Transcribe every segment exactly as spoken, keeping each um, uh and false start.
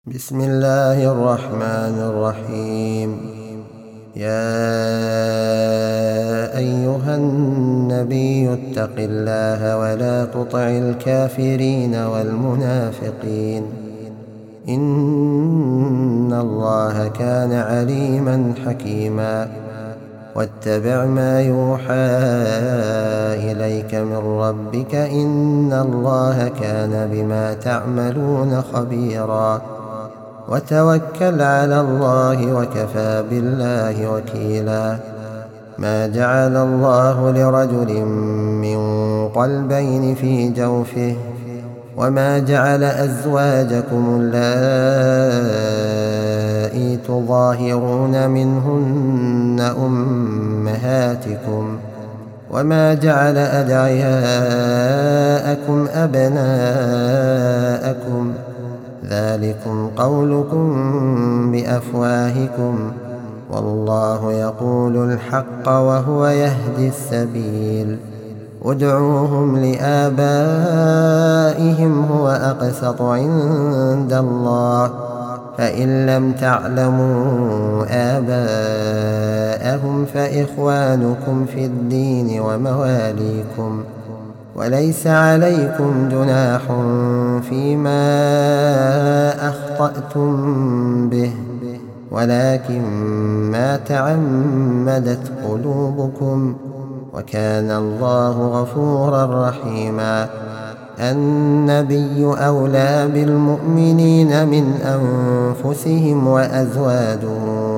بسم الله الرحمن الرحيم. يا أيها النبي اتق الله ولا تطع الكافرين والمنافقين إن الله كان عليما حكيما. واتبع ما يوحى إليك من ربك إن الله كان بما تعملون خبيرا. وتوكل على الله وكفى بالله وكيلا. ما جعل الله لرجل من قلبين في جوفه وما جعل أزواجكم اللائي تظاهرون منهن أمهاتكم وما جعل أدعياءكم أبناءكم ذلكم قولكم بأفواهكم والله يقول الحق وهو يهدي السبيل. ادعوهم لآبائهم هو أقسط عند الله فإن لم تعلموا آباءهم فإخوانكم في الدين ومواليكم وليس عليكم جناح فيما أخطأتم به ولكن ما تعمدت قلوبكم وكان الله غفورا رحيما. النبي أولى بالمؤمنين من أنفسهم وأزواجه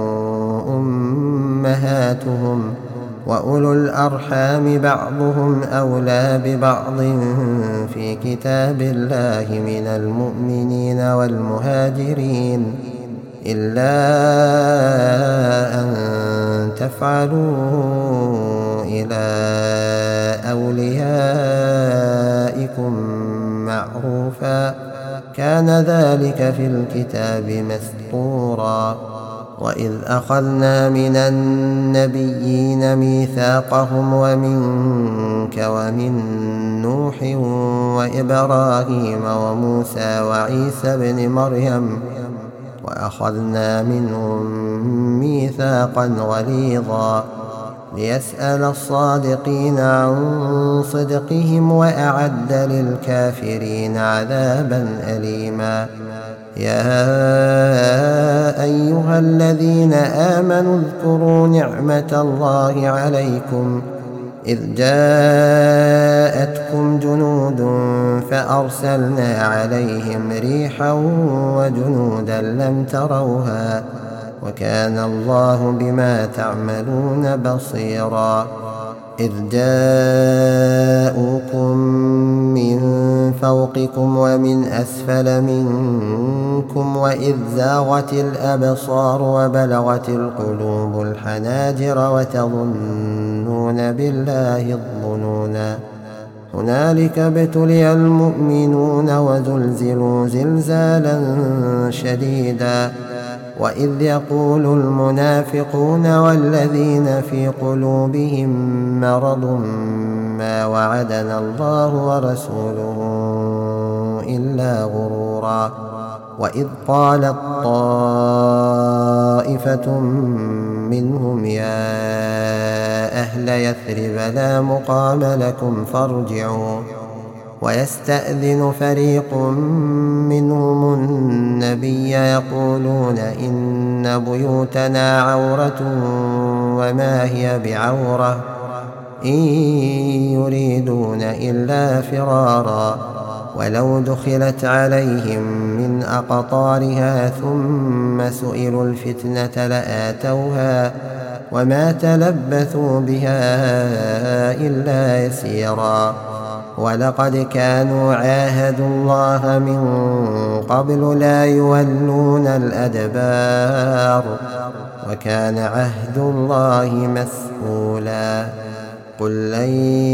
أمهاتهم وأولو الأرحام بعضهم أولى ببعض في كتاب الله من المؤمنين والمهاجرين إلا أن تفعلوا إلى أوليائكم معروفا كان ذلك في الكتاب مسطورا. وإذ أخذنا من النبيين ميثاقهم ومنك ومن نوح وإبراهيم وموسى وعيسى بن مريم وأخذنا منهم ميثاقا غليظا ليسأل الصادقين عن صدقهم وأعد للكافرين عذابا أليما. يا أيها الذين آمنوا اذكروا نعمة الله عليكم إذ جاءتكم جنود فأرسلنا عليهم ريحا وجنودا لم تروها وكان الله بما تعملون بصيرا. إذ جاءوكم من فوقكم ومن أسفل منكم وإذ زاغت الأبصار وبلغت القلوب الحناجر وتظنون بالله الظنونا هنالك ابتلي المؤمنون وزلزلوا زلزالا شديدا. وإذ يقول المنافقون والذين في قلوبهم مرض ما وعدنا الله ورسوله إلا غرورا. وإذ قالت طائفة منهم يا أهل يثرب لا مقام لكم فارجعوا ويستأذن فريق منهم النبي يقولون إن بيوتنا عورة وما هي بعورة إن يريدون إلا فرارا ولو دخلت عليهم من أقطارها ثم سئلوا الفتنة لآتوها وما تلبثوا بها إلا يسيرا. ولقد كانوا عاهدوا الله من قبل لا يولون الأدبار وكان عهد الله مسؤولا. قل لن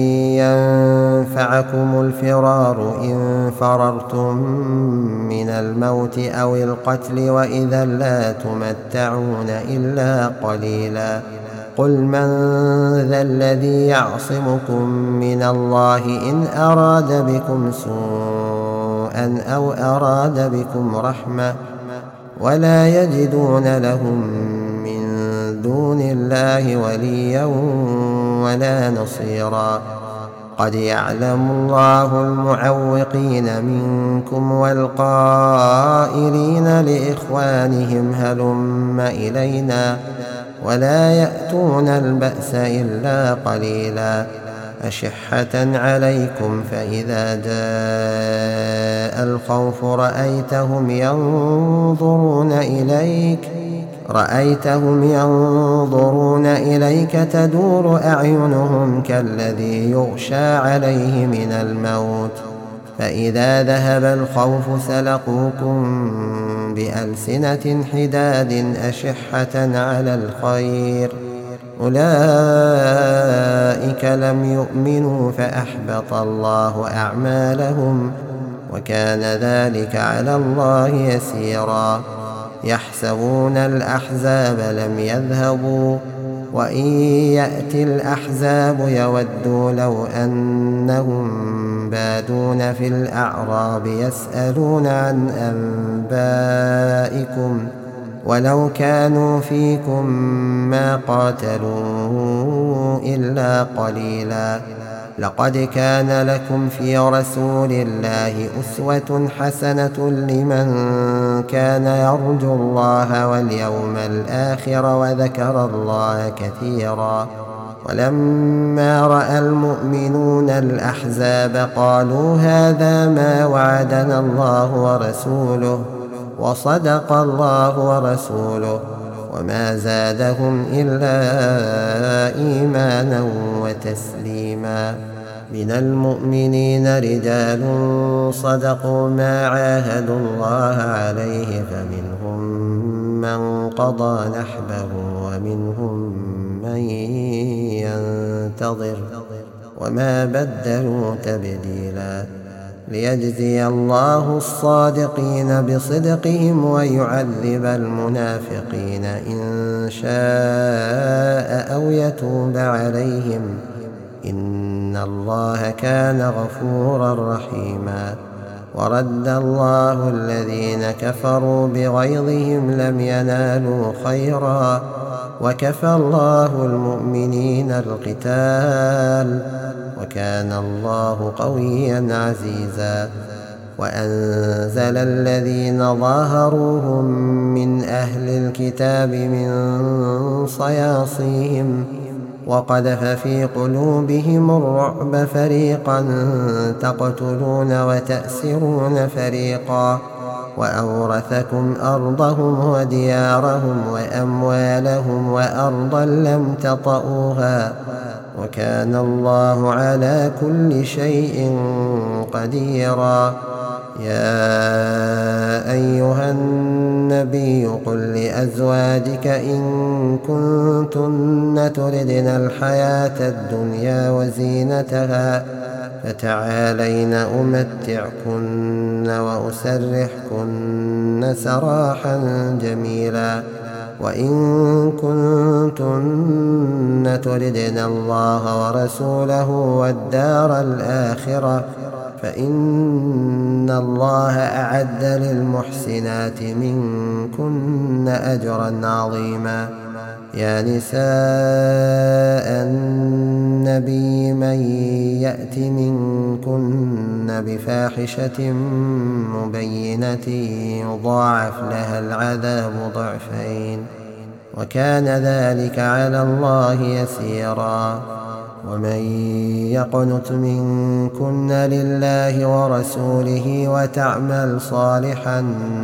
ينفعكم الفرار إن فررتم من الموت أو القتل وإذا لا تمتعون إلا قليلا. قل من ذا الذي يعصمكم من الله إن أراد بكم سوءا أو أراد بكم رحمة ولا يجدون لهم من دون الله وليا ولا نصيرا. قد يعلم الله المعوقين منكم والقائلين لإخوانهم هلم إلينا ولا يأتون البأس إلا قليلا أشحة عليكم فإذا جاء الخوف رأيتهم ينظرون إليك رأيتهم ينظرون إليك تدور أعينهم كالذي يغشى عليه من الموت فإذا ذهب الخوف سلقوكم بألسنة حداد أشحة على الخير أولئك لم يؤمنوا فأحبط الله أعمالهم وكان ذلك على الله يسيرا. يحسبون الأحزاب لم يذهبوا وإن يأتي الأحزاب يودوا لو أنهم بادون في الأعراب يسألون عن أنبائكم ولو كانوا فيكم ما قاتلوا إلا قليلا. لقد كان لكم في رسول الله أسوة حسنة لمن كان يرجو الله واليوم الآخر وذكر الله كثيرا. ولما رأى المؤمنون الأحزاب قالوا هذا ما وعدنا الله ورسوله وصدق الله ورسوله وما زادهم إلا إيمانا وتسليما. من المؤمنين رجال صدقوا ما عاهدوا الله عليه فمنهم من قضى نحبه ومنهم من ينتظر وما بدلوا تبديلا. ليجزي الله الصادقين بصدقهم ويعذب المنافقين إن شاء أو يتوب عليهم إن الله كان غفورا رحيما. ورد الله الذين كفروا بغيظهم لم ينالوا خيرا وكفى الله المؤمنين القتال وكان الله قويا عزيزا. وأنزل الذين ظاهروهم من أهل الكتاب من صياصيهم وقذف في قلوبهم الرعب فريقا تقتلون وتأسرون فريقا وأورثكم أرضهم وديارهم وأموالهم وأرضا لم تطئوها وكان الله على كل شيء قديرا. يا أيها النبي قل لأزواجك إن كنتن تردن الحياة الدنيا وزينتها فتعالين أمتعكن وأسرحكن سراحا جميلا. وإن كنتن تردن الله ورسوله والدار الآخرة فإن الله أعد للمحسنات منكن أجرا عظيما. يا نساء النبي من يأت منكن بفاحشة مبينة يضاعف لها العذاب ضعفين وكان ذلك على الله يسيرا. ومن يقنت منكن لله ورسوله وتعمل صالحا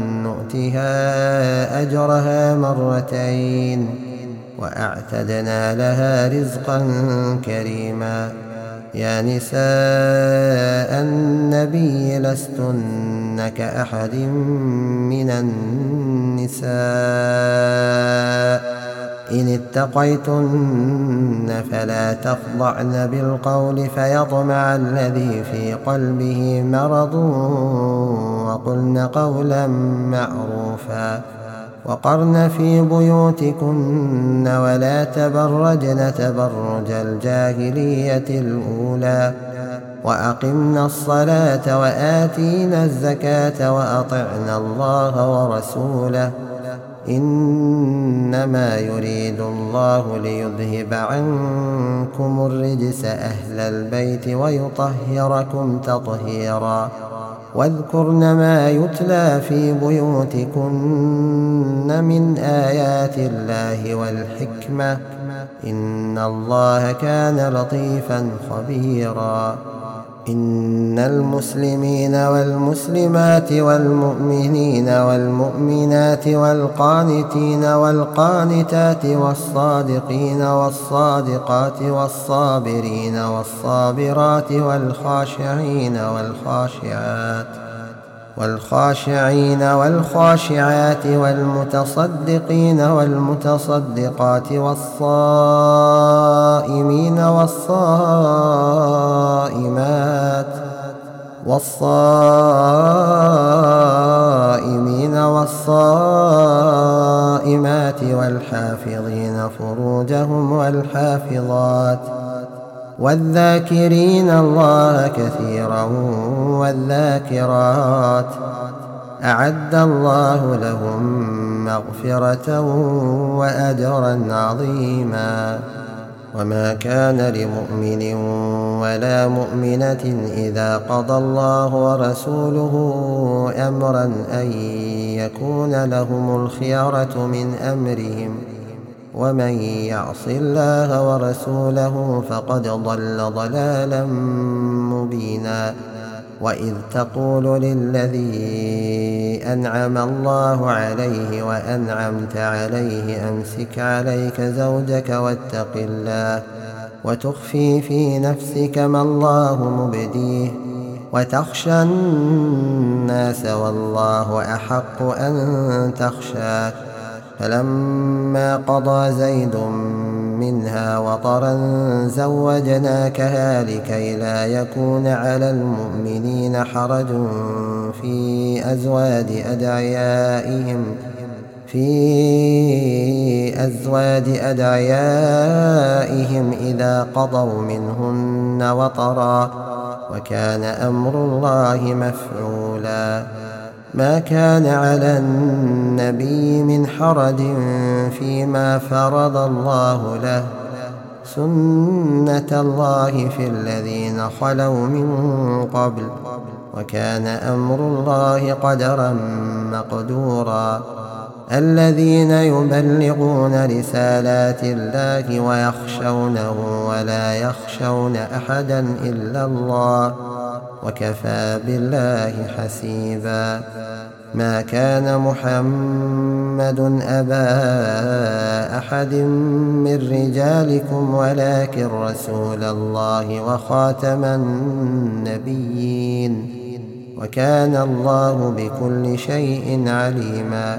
نؤتها أجرها مرتين وأعتدنا لها رزقا كريما. يا نساء النبي لستن كأحد من النساء إن اتقيتن فلا تخضعن بالقول فيطمع الذي في قلبه مرض وقلن قولا معروفا. وقرن في بيوتكن ولا تبرجن تبرج الجاهلية الأولى وأقمنا الصلاة وآتينا الزكاة وأطعنا الله ورسوله إنما يريد الله ليذهب عنكم الرجس أهل البيت ويطهركم تطهيرا واذكرن ما يتلى في بيوتكن من آيات الله والحكمة إن الله كان لطيفا خبيرا إن المسلمين والمسلمات والمؤمنين والمؤمنات والقانتين والقانتات والصادقين والصادقات والصابرين والصابرات والخاشعين والخاشعات والخاشعين والخاشعات والمتصدقين والمتصدقات والصائمين والصائمات والصائمين والصائمات والحافظين فروجهم والحافظات والذاكرين الله كثيرا والذاكرات أعد الله لهم مغفرة وأجرا عظيما وما كان لمؤمن ولا مؤمنة إذا قضى الله ورسوله أمرا أن يكون لهم الخيرة من أمرهم ومن يعص الله ورسوله فقد ضل ضلالا مبينا وإذ تقول للذي أنعم الله عليه وأنعمت عليه أمسك عليك زوجك واتق الله وتخفي في نفسك ما الله مبديه وتخشى الناس والله أحق أن تخشاه فلما قضى زيد منها وطرا زوجناكها لكي لا يكون على المؤمنين حرج في أزواج أدعيائهم في أزواج أدعيائهم إذا قضوا منهن وطرا وكان أمر الله مفعولا ما كان على النبي من حرج فيما فرض الله له سنة الله في الذين خلوا من قبل وكان أمر الله قدرا مقدورا الذين يبلغون رسالات الله ويخشونه ولا يخشون أحدا إلا الله وكفى بالله حسيبا ما كان محمد أبا أحد من رجالكم ولكن رسول الله وخاتم النبيين وكان الله بكل شيء عليما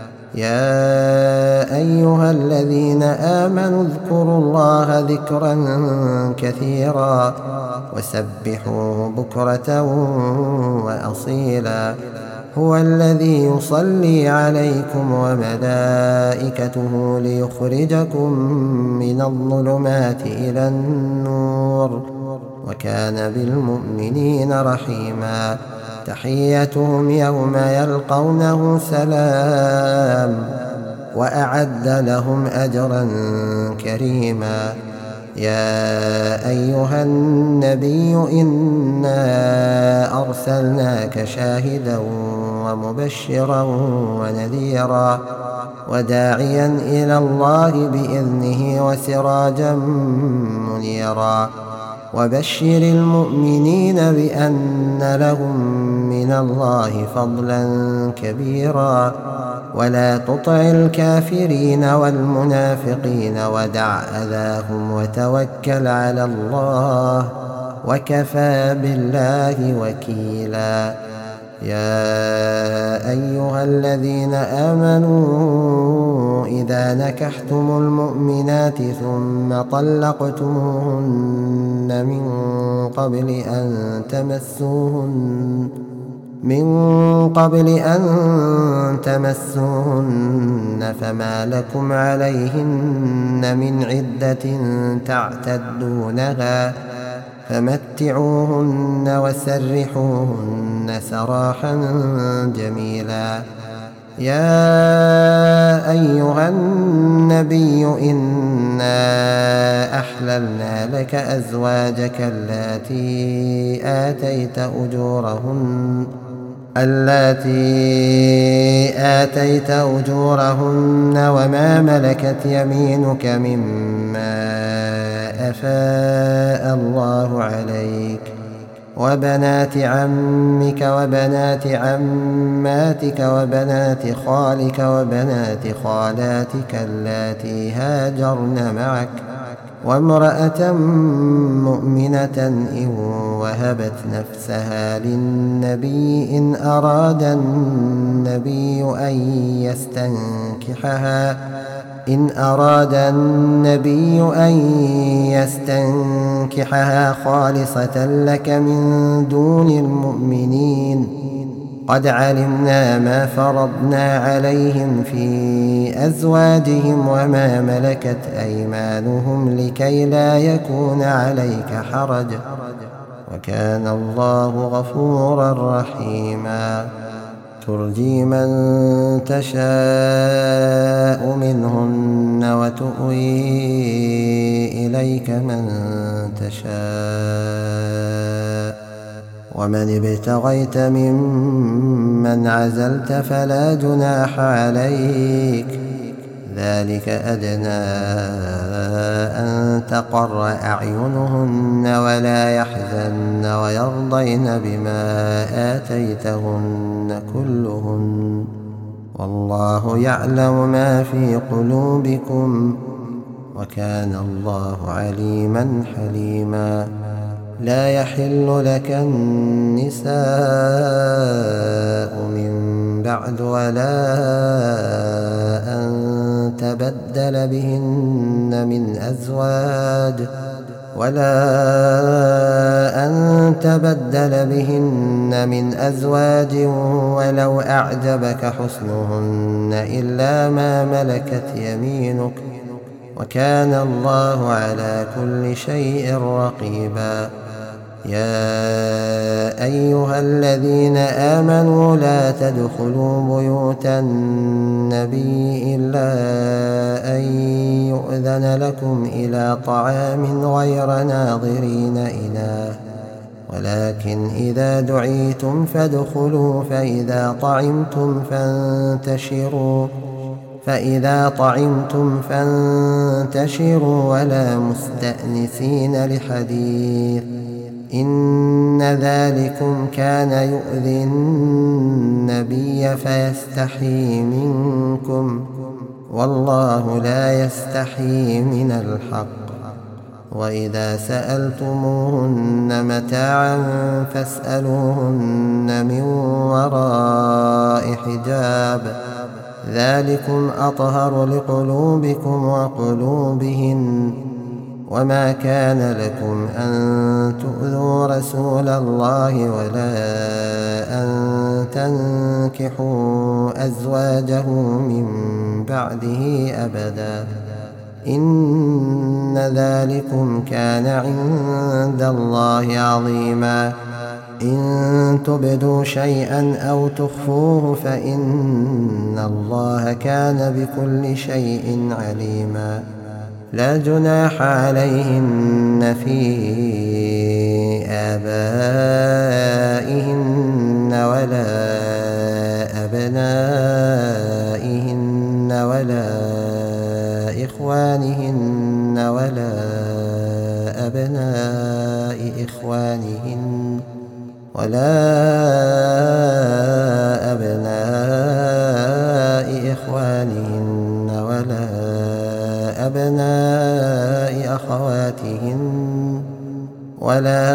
يا أيها الذين آمنوا اذكروا الله ذكرا كثيرا وسبحوه بكرة وأصيلا هو الذي يصلي عليكم وملائكته ليخرجكم من الظلمات إلى النور وكان بالمؤمنين رحيما تحيتهم يوم يلقونه سلام وأعد لهم أجرا كريما يا أيها النبي إنا أرسلناك شاهدا ومبشرا ونذيرا وداعيا إلى الله بإذنه وسراجا منيرا وبشر المؤمنين بأن لهم من الله فضلا كبيرا ولا تطع الكافرين والمنافقين ودع أذاهم وتوكل على الله وكفى بالله وكيلا يا أيها الذين آمنوا إذا نكحتم المؤمنات ثم طلقتموهن من قبل أن تمسوهن من قبل أن تمسوهن فما لكم عليهن من عدة تعتدونها فمتعوهن وسرحوهن سراحا جميلا. يا أيها النبي إنا أحللنا لك أزواجك اللاتي آتيت أجورهن اللاتي آتيت أجورهن وما ملكت يمينك مما أفاء الله عليك وبنات عمك وبنات عماتك وبنات خالك وبنات خالاتك اللاتي هاجرن معك وامرأة مؤمنة إن وهبت نفسها للنبي إن أراد النبي أن يستنكحها إن أراد النبي أن يستنكحها خالصة لك من دون المؤمنين. قد علمنا ما فرضنا عليهم في أزواجهم وما ملكت أيمانهم لكي لا يكون عليك حرج وكان الله غفورا رحيما. ترجي من تشاء منهن وتؤوي إليك من تشاء ومن ابتغيت ممن عزلت فلا جناح عليك ذلك أدنى أن تقر أعينهن ولا يحزن ويرضين بما آتيتهن كلهن والله يعلم ما في قلوبكم وكان الله عليما حليما. لا يحل لك النساء من بعد ولا أن تبدل بهن من أزواج ولا أن تبدل بهن من أزواج ولو أعجبك حسنهن إلا ما ملكت يمينك وكان الله على كل شيء رقيبا. يا أيها الذين آمنوا لا تدخلوا بيوت النبي إلا أن يؤذن لكم إلى طعام غير ناظرين إناه ولكن إذا دعيتم فادخلوا فإذا طعمتم فانتشروا فإذا طعمتم فانتشروا ولا مستأنسين لحديث إن ذلكم كان يؤذي النبي فيستحيي منكم والله لا يستحيي من الحق. وإذا سألتموهن متاعا فاسألوهن من وراء حجاب ذلكم أطهر لقلوبكم وقلوبهن وما كان لكم أن تؤذوا رسول الله ولا أن تنكحوا أزواجه من بعده أبدا إن ذلكم كان عند الله عظيما. إن تبدوا شيئا أو تخفوه فإن الله كان بكل شيء عليما. لا جناح عليهن في آبائهن ولا أبنائهن ولا إخوانهن ولا أبناء إخوانهن ولا أبناء إخوانهن ولا أبناء أخواتهن ولا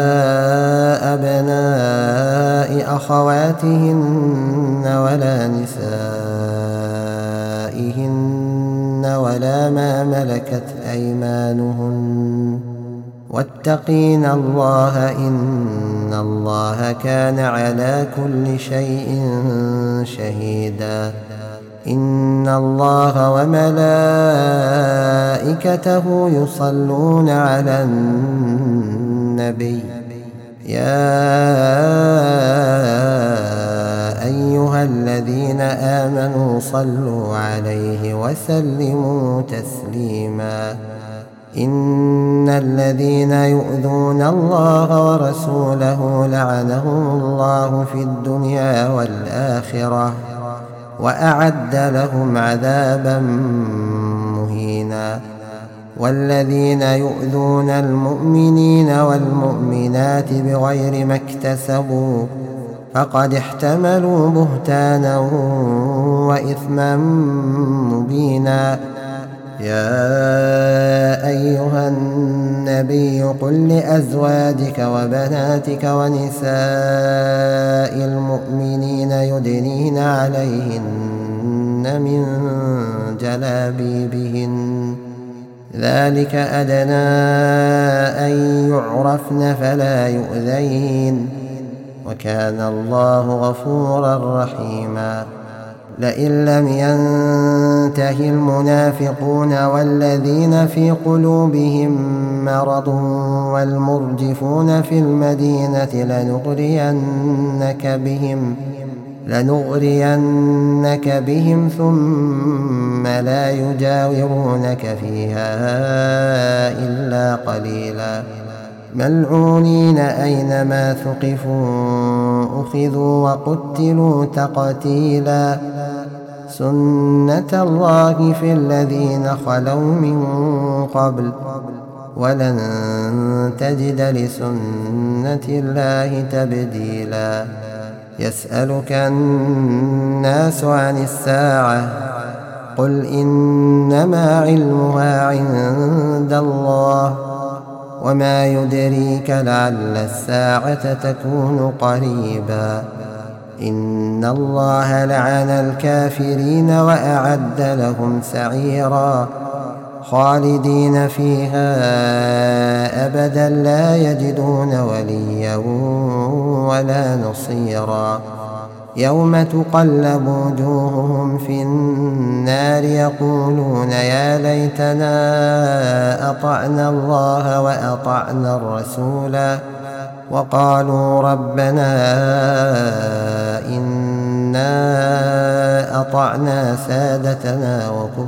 أبناء أخواتهن ولا نسائهن ولا ما ملكت أيمانهن واتقين الله إن الله كان على كل شيء شهيدا. إن الله وملائكته يصلون على النبي النبي يا أيها الذين آمنوا صلوا عليه وسلموا تسليما إن الذين يؤذون الله ورسوله لعنهم الله في الدنيا والآخرة وأعد لهم عذابا مهينا والذين يؤذون المؤمنين والمؤمنات بغير ما اكتسبوا فقد احتملوا بهتانا وإثما مبينا يا أيها النبي قل لأزواجك وبناتك ونساء المؤمنين يدنين عليهن من جلابيبهن ذلك أدنى أن يعرفن فلا يؤذين وكان الله غفورا رحيما لئن لم ينته المنافقون والذين في قلوبهم مرض والمرجفون في المدينة لنغرينك بهم لنغرينك بهم ثم لا يجاورونك فيها إلا قليلا ملعونين أينما ثقفوا أخذوا وقتلوا تقتيلا سنة الله في الذين خلوا من قبل ولن تجد لسنة الله تبديلا يسألك الناس عن الساعة قل إنما علمها عند الله وما يدريك لعل الساعة تكون قريبا إن الله لعن الكافرين وأعد لهم سعيرا خالدين فيها أبدا لا يجدون وليا ولا نصيرا يوم تقلب وجوههم في النار يقولون يا ليتنا أطعنا الله وأطعنا الرسولا وقالوا ربنا إنا أطعنا سادتنا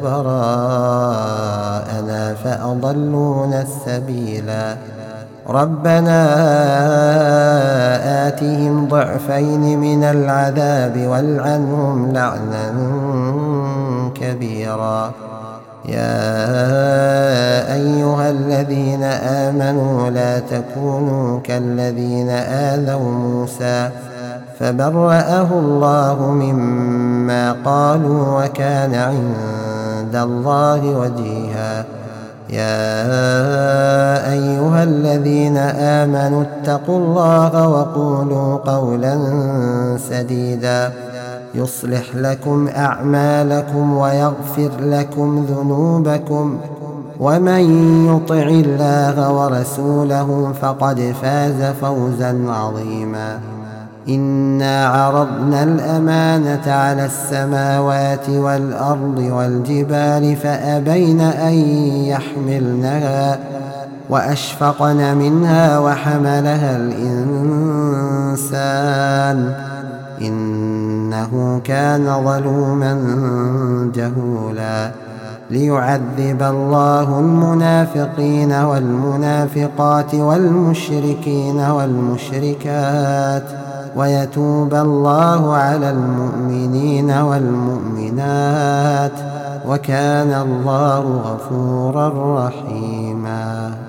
وكبراءنا فأضلونا السبيلا ربنا آتهم ضعفين من العذاب والعنهم لعنا كبيرا يا أيها الذين آمنوا لا تكونوا كالذين آذوا موسى فبرأه الله مما قالوا وكان عند الله وجيها يا أيها الذين آمنوا اتقوا الله وقولوا قولا سديدا يصلح لكم أعمالكم ويغفر لكم ذنوبكم ومن يطع الله ورسوله فقد فاز فوزا عظيما إنا عرضنا الأمانة على السماوات والأرض والجبال فأبين أن يحملنها وأشفقن منها وحملها الإنسان إنه كان ظلوما جهولا ليعذب الله المنافقين والمنافقات والمشركين والمشركات ويتوب الله على المؤمنين والمؤمنات وكان الله غفورا رحيما.